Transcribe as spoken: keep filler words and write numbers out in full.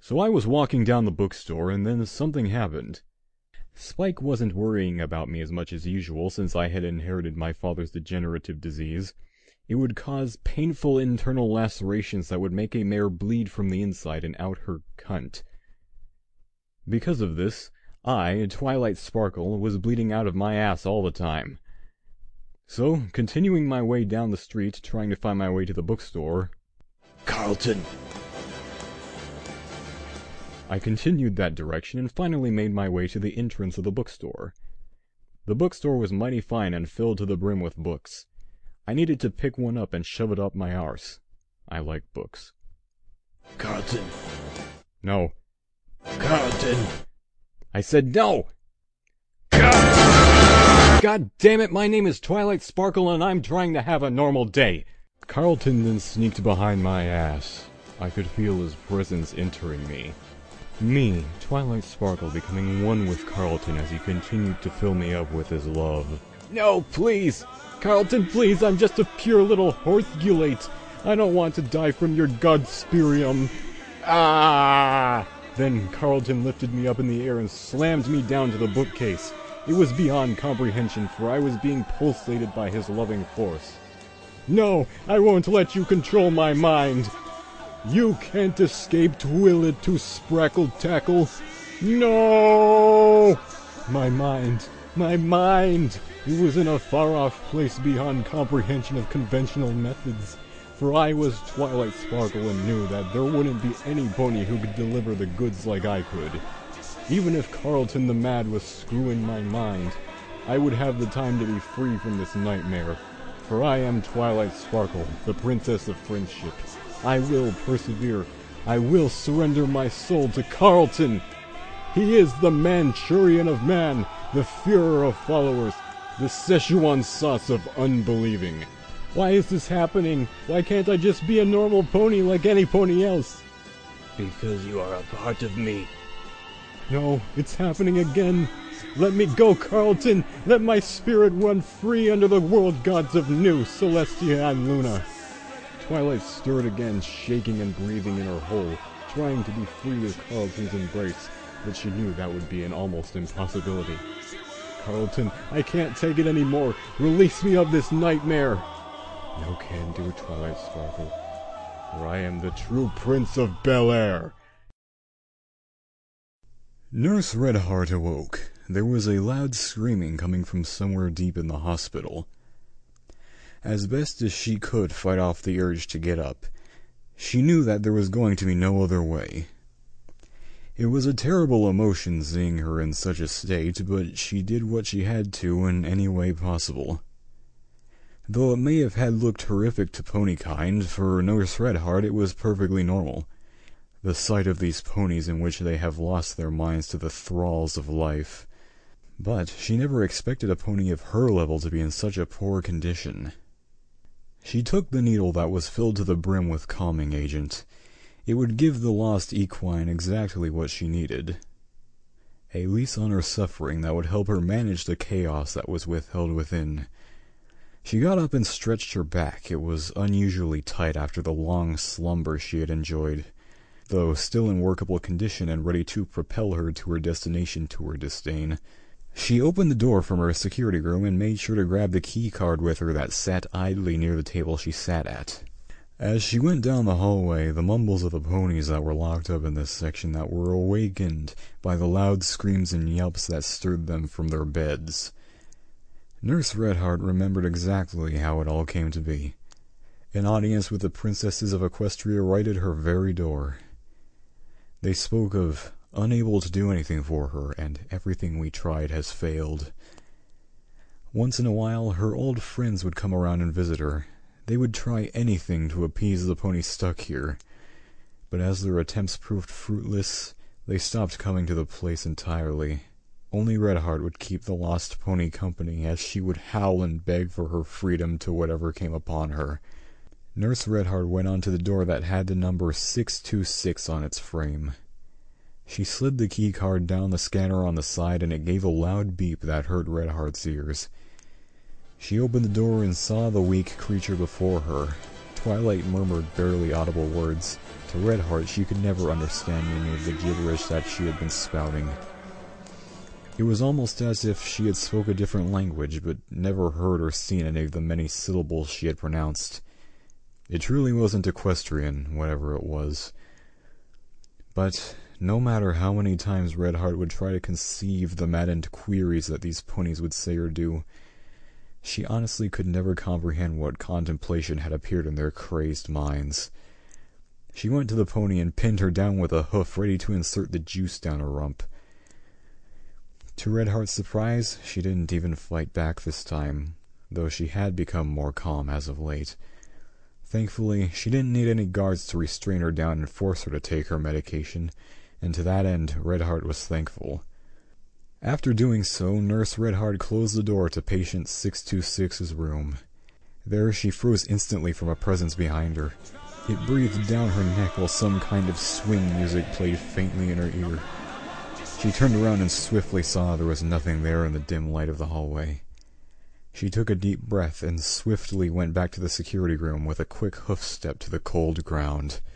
So I was walking down the bookstore, and then something happened. Spike wasn't worrying about me as much as usual since I had inherited my father's degenerative disease. It would cause painful internal lacerations that would make a mare bleed from the inside and out her cunt. Because of this, I, Twilight Sparkle, was bleeding out of my ass all the time. So, continuing my way down the street, trying to find my way to the bookstore... Carlton! I continued that direction and finally made my way to the entrance of the bookstore. The bookstore was mighty fine and filled to the brim with books. I needed to pick one up and shove it up my arse. I like books. Carlton! No. Carlton! I said no! God damn it, my name is Twilight Sparkle and I'm trying to have a normal day! Carlton then sneaked behind my ass. I could feel his presence entering me. Me, Twilight Sparkle, becoming one with Carlton as he continued to fill me up with his love. No, please! Carlton, please, I'm just a pure little horthulate. I don't want to die from your godspirium. Ah! Then Carlton lifted me up in the air and slammed me down to the bookcase. It was beyond comprehension, for I was being pulsated by his loving force. No, I won't let you control my mind. You can't escape Twillet to Sprackle Tackle. No! My mind, my mind! It was in a far-off place beyond comprehension of conventional methods. For I was Twilight Sparkle and knew that there wouldn't be any pony who could deliver the goods like I could. Even if Carlton the Mad was screwing my mind, I would have the time to be free from this nightmare. For I am Twilight Sparkle, the Princess of Friendship. I will persevere. I will surrender my soul to Carlton. He is the Manchurian of man, the Führer of followers, the Szechuan sauce of unbelieving. Why is this happening? Why can't I just be a normal pony like any pony else? Because you are a part of me. No, it's happening again. Let me go, Carlton. Let my spirit run free under the world gods of New, Celestia, and Luna. Twilight stirred again, shaking and breathing in her hole, trying to be free of Carlton's embrace, but she knew that would be an almost impossibility. Carlton, I can't take it anymore. Release me of this nightmare. No can do, Twilight Sparkle, for I am the true Prince of Bel-Air. Nurse Redheart awoke. There was a loud screaming coming from somewhere deep in the hospital. As best as she could fight off the urge to get up, she knew that there was going to be no other way. It was a terrible emotion seeing her in such a state, but she did what she had to in any way possible. Though it may have had looked horrific to ponykind, for Nurse Redheart it was perfectly normal. The sight of these ponies in which they have lost their minds to the thralls of life. But she never expected a pony of her level to be in such a poor condition. She took the needle that was filled to the brim with calming agent. It would give the lost equine exactly what she needed. A lease on her suffering that would help her manage the chaos that was withheld within. She got up and stretched her back. It was unusually tight after the long slumber she had enjoyed, though still in workable condition and ready to propel her to her destination to her disdain. She opened the door from her security room and made sure to grab the key card with her that sat idly near the table she sat at. As she went down the hallway, the mumbles of the ponies that were locked up in this section that were awakened by the loud screams and yelps that stirred them from their beds. Nurse Redheart remembered exactly how it all came to be. An audience with the princesses of Equestria right at her very door. They spoke of unable to do anything for her, and everything we tried has failed. Once in a while, her old friends would come around and visit her. They would try anything to appease the pony stuck here, but as their attempts proved fruitless, they stopped coming to the place entirely. Only Redheart would keep the lost pony company, as she would howl and beg for her freedom to whatever came upon her. Nurse Redheart went on to the door that had the number six two six on its frame. She slid the key card down the scanner on the side, and it gave a loud beep that hurt Redheart's ears. She opened the door and saw the weak creature before her, Twilight murmured barely audible words. To Redheart, she could never understand any of the gibberish that she had been spouting. It was almost as if she had spoke a different language, but never heard or seen any of the many syllables she had pronounced. It truly wasn't equestrian, whatever it was. But no matter how many times Redheart would try to conceive the maddened queries that these ponies would say or do, she honestly could never comprehend what contemplation had appeared in their crazed minds. She went to the pony and pinned her down with a hoof, ready to insert the juice down her rump. To Redheart's surprise, she didn't even fight back this time, though she had become more calm as of late. Thankfully, she didn't need any guards to restrain her down and force her to take her medication, and to that end, Redheart was thankful. After doing so, Nurse Redheart closed the door to patient six two six's room. There she froze instantly from a presence behind her. It breathed down her neck while some kind of swing music played faintly in her ear. She turned around and swiftly saw there was nothing there in the dim light of the hallway. She took a deep breath and swiftly went back to the security room with a quick hoof step to the cold ground.